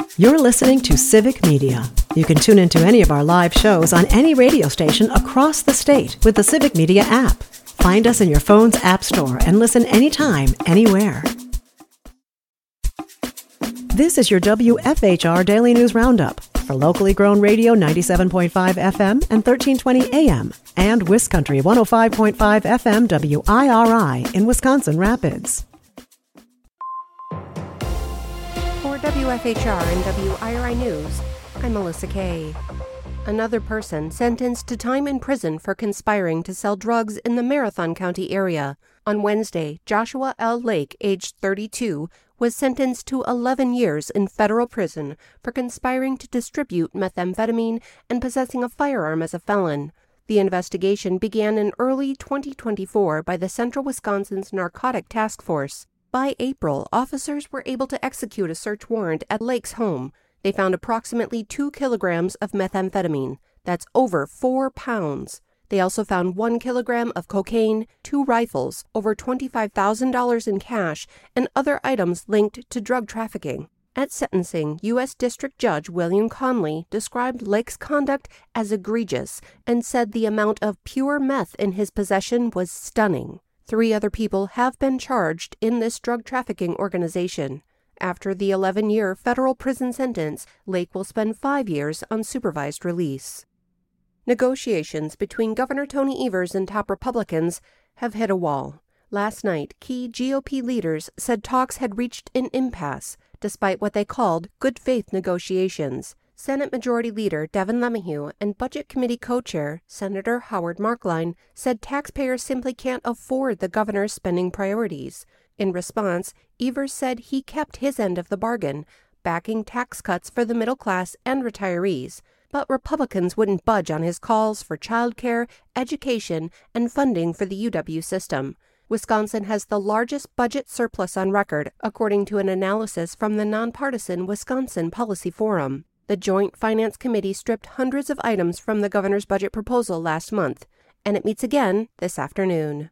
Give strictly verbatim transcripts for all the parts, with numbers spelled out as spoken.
You're listening to Civic Media. You can tune into any of our live shows on any radio station across the state with the Civic Media app. Find us in your phone's app store and listen anytime, anywhere. This is your W F H R Daily News Roundup for locally grown radio ninety-seven point five F M and thirteen twenty A M and WisCountry one oh five point five F M W I R I in Wisconsin Rapids. For W F H R and W I R I News, I'm Melissa Kay. Another person sentenced to time in prison for conspiring to sell drugs in the Marathon County area. On Wednesday, Joshua L. Lake, aged thirty-two, was sentenced to eleven years in federal prison for conspiring to distribute methamphetamine and possessing a firearm as a felon. The investigation began in early twenty twenty-four by the Central Wisconsin's Narcotic Task Force. By April, officers were able to execute a search warrant at Lake's home. They found approximately two kilograms of methamphetamine. That's over four pounds. They also found one kilogram of cocaine, two rifles, over twenty-five thousand dollars in cash, and other items linked to drug trafficking. At sentencing, U S District Judge William Conley described Lake's conduct as egregious and said the amount of pure meth in his possession was stunning. Three other people have been charged in this drug trafficking organization. After the eleven-year federal prison sentence, Lake will spend five years on supervised release. Negotiations between Governor Tony Evers and top Republicans have hit a wall. Last night, key G O P leaders said talks had reached an impasse, despite what they called good faith negotiations. Senate Majority Leader Devin LeMahieu and Budget Committee co-chair Senator Howard Marklein said taxpayers simply can't afford the governor's spending priorities. In response, Evers said he kept his end of the bargain, backing tax cuts for the middle class and retirees. But Republicans wouldn't budge on his calls for child care, education, and funding for the U W system. Wisconsin has the largest budget surplus on record, according to an analysis from the nonpartisan Wisconsin Policy Forum. The Joint Finance Committee stripped hundreds of items from the governor's budget proposal last month, and it meets again this afternoon.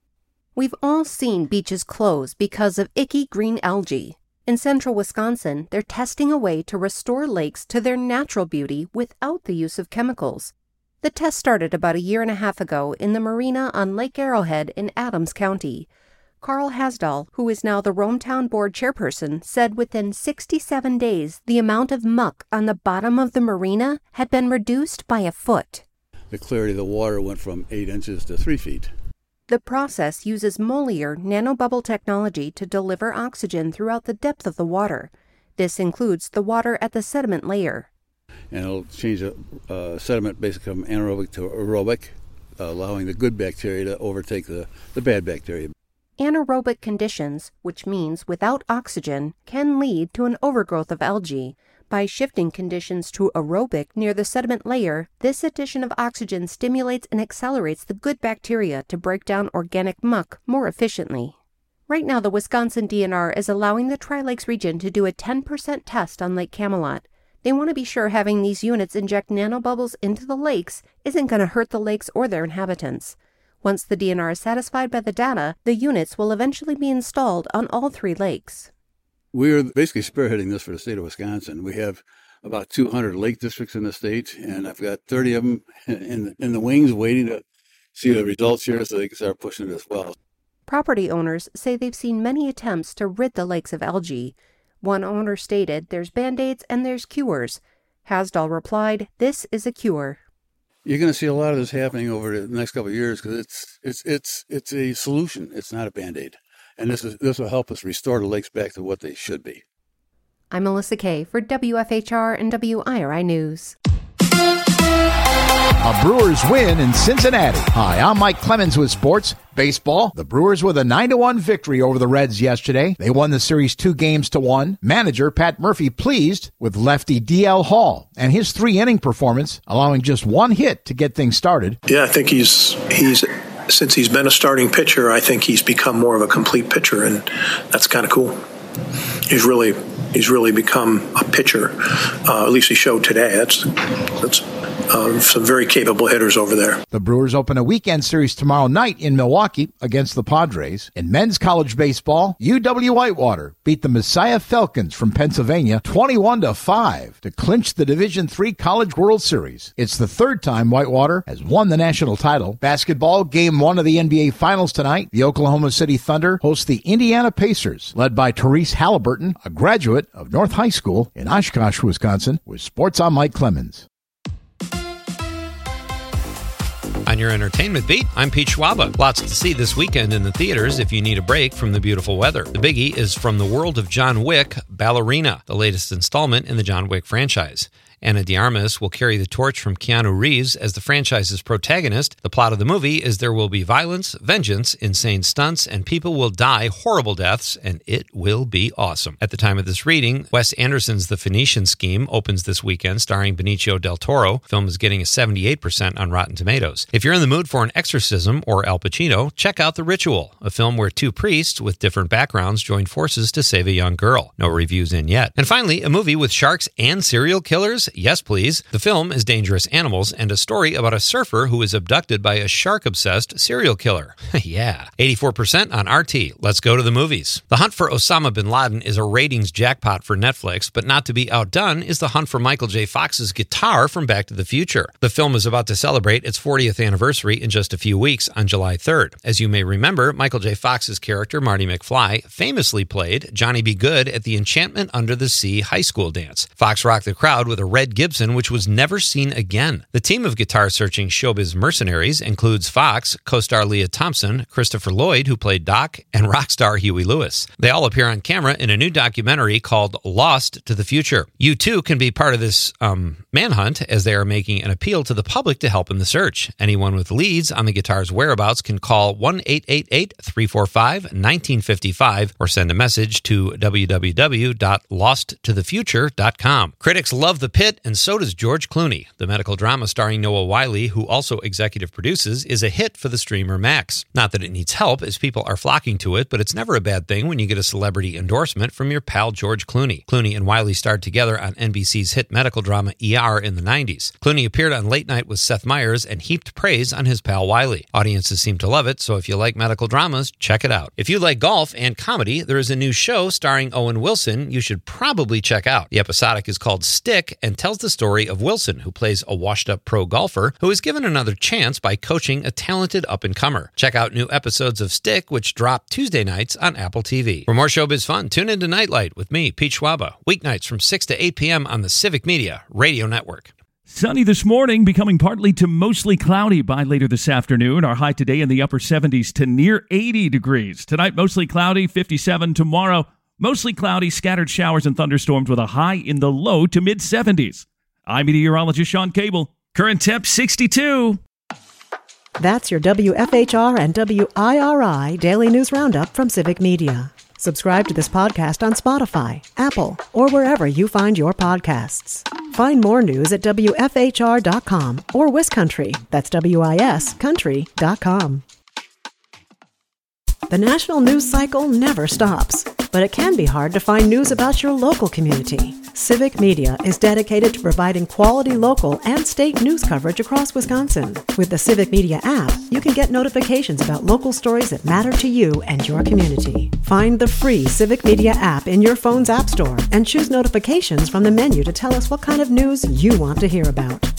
We've all seen beaches close because of icky green algae. In central Wisconsin, they're testing a way to restore lakes to their natural beauty without the use of chemicals. The test started about a year and a half ago in the marina on Lake Arrowhead in Adams County. Carl Hasdall, who is now the Rometown Board chairperson, said within sixty-seven days the amount of muck on the bottom of the marina had been reduced by a foot. The clarity of the water went from eight inches to three feet. The process uses Moliere nanobubble technology to deliver oxygen throughout the depth of the water. This includes the water at the sediment layer. And it'll change the uh, sediment basically from anaerobic to aerobic, uh, allowing the good bacteria to overtake the, the bad bacteria. Anaerobic conditions, which means without oxygen, can lead to an overgrowth of algae. By shifting conditions to aerobic near the sediment layer, this addition of oxygen stimulates and accelerates the good bacteria to break down organic muck more efficiently. Right now, the Wisconsin D N R is allowing the Tri-Lakes region to do a ten percent test on Lake Camelot. They want to be sure having these units inject nanobubbles into the lakes isn't going to hurt the lakes or their inhabitants. Once the D N R is satisfied by the data, the units will eventually be installed on all three lakes. We're basically spearheading this for the state of Wisconsin. We have about two hundred lake districts in the state, and I've got thirty of them in, in the wings waiting to see the results here so they can start pushing it as well. Property owners say they've seen many attempts to rid the lakes of algae. One owner stated, "There's Band-Aids and there's cures." Hasdall replied, "This is a cure." You're going to see a lot of this happening over the next couple of years because it's it's it's it's a solution. It's not a Band-Aid, and this is this will help us restore the lakes back to what they should be. I'm Melissa Kay for W F H R and W I R I News. A Brewers win in Cincinnati. Hi, I'm Mike Clemens with sports. Baseball, the Brewers with a nine to one victory over the Reds yesterday. They won the series two games to one. Manager Pat Murphy pleased with lefty D L Hall and his three-inning performance, allowing just one hit to get things started. Yeah, I think he's he's since he's been a starting pitcher, I think he's become more of a complete pitcher, and that's kind of cool. He's really he's really become a pitcher. Uh, at least he showed today. That's that's uh, some very capable hitters over there. The Brewers open a weekend series tomorrow night in Milwaukee against the Padres. In men's college baseball, U W Whitewater beat the Messiah Falcons from Pennsylvania twenty-one to five to clinch the Division three College World Series. It's the third time Whitewater has won the national title. Basketball, game one of the N B A Finals tonight. The Oklahoma City Thunder host the Indiana Pacers, led by Therese Halliburton, a graduate of North High School in Oshkosh, Wisconsin. With Sports, I'm Mike Clemens. On your entertainment beat, I'm Pete Schwaba. Lots to see this weekend in the theaters if you need a break from the beautiful weather. The biggie is from the world of John Wick, Ballerina, the latest installment in the John Wick franchise. Ana de Armas will carry the torch from Keanu Reeves as the franchise's protagonist. The plot of the movie is there will be violence, vengeance, insane stunts, and people will die horrible deaths, and it will be awesome. At the time of this reading, Wes Anderson's The Phoenician Scheme opens this weekend, starring Benicio del Toro. The film is getting a seventy-eight percent on Rotten Tomatoes. If you're in the mood for an exorcism or Al Pacino, check out The Ritual, a film where two priests with different backgrounds join forces to save a young girl. No reviews in yet. And finally, a movie with sharks and serial killers. Yes, please. The film is Dangerous Animals and a story about a surfer who is abducted by a shark-obsessed serial killer. Yeah. eighty-four percent on R T. Let's go to the movies. The Hunt for Osama bin Laden is a ratings jackpot for Netflix, but not to be outdone is the hunt for Michael J. Fox's guitar from Back to the Future. The film is about to celebrate its fortieth anniversary in just a few weeks on July third. As you may remember, Michael J. Fox's character, Marty McFly, famously played Johnny B. Good at the Enchantment Under the Sea high school dance. Fox rocked the crowd with a red Gibson, which was never seen again. The team of guitar-searching showbiz mercenaries includes Fox, co-star Leah Thompson, Christopher Lloyd, who played Doc, and rock star Huey Lewis. They all appear on camera in a new documentary called Lost to the Future. You, too, can be part of this um, manhunt, as they are making an appeal to the public to help in the search. Anyone with leads on the guitar's whereabouts can call one eight eight eight, three four five, one nine five five or send a message to w w w dot lost to the future dot com. Critics love The Pit, and so does George Clooney. The medical drama starring Noah Wyle, who also executive produces, is a hit for the streamer Max. Not that it needs help, as people are flocking to it, but it's never a bad thing when you get a celebrity endorsement from your pal George Clooney. Clooney and Wyle starred together on N B C's hit medical drama E R in the nineties. Clooney appeared on Late Night with Seth Meyers and heaped praise on his pal Wyle. Audiences seem to love it, so if you like medical dramas, check it out. If you like golf and comedy, there is a new show starring Owen Wilson you should probably check out. The episodic is called Stick and tells the story of Wilson, who plays a washed-up pro golfer who is given another chance by coaching a talented up-and-comer. Check out new episodes of Stick, which drop Tuesday nights on Apple T V. For more showbiz fun, tune into Nightlight with me, Pete Schwaba, weeknights from six to eight p.m. on the Civic Media Radio Network. Sunny this morning, becoming partly to mostly cloudy by later this afternoon. Our high today in the upper seventies to near eighty degrees. Tonight, mostly cloudy, fifty-seven. Tomorrow, mostly cloudy, scattered showers and thunderstorms with a high in the low to mid-seventies. I'm meteorologist Sean Cable. Current temp sixty-two. That's your W F H R and W I R I Daily News Roundup from Civic Media. Subscribe to this podcast on Spotify, Apple, or wherever you find your podcasts. Find more news at W F H R dot com or WisCountry. That's W I S country dot com. The national news cycle never stops, but it can be hard to find news about your local community. Civic Media is dedicated to providing quality local and state news coverage across Wisconsin. With the Civic Media app, you can get notifications about local stories that matter to you and your community. Find the free Civic Media app in your phone's app store and choose notifications from the menu to tell us what kind of news you want to hear about.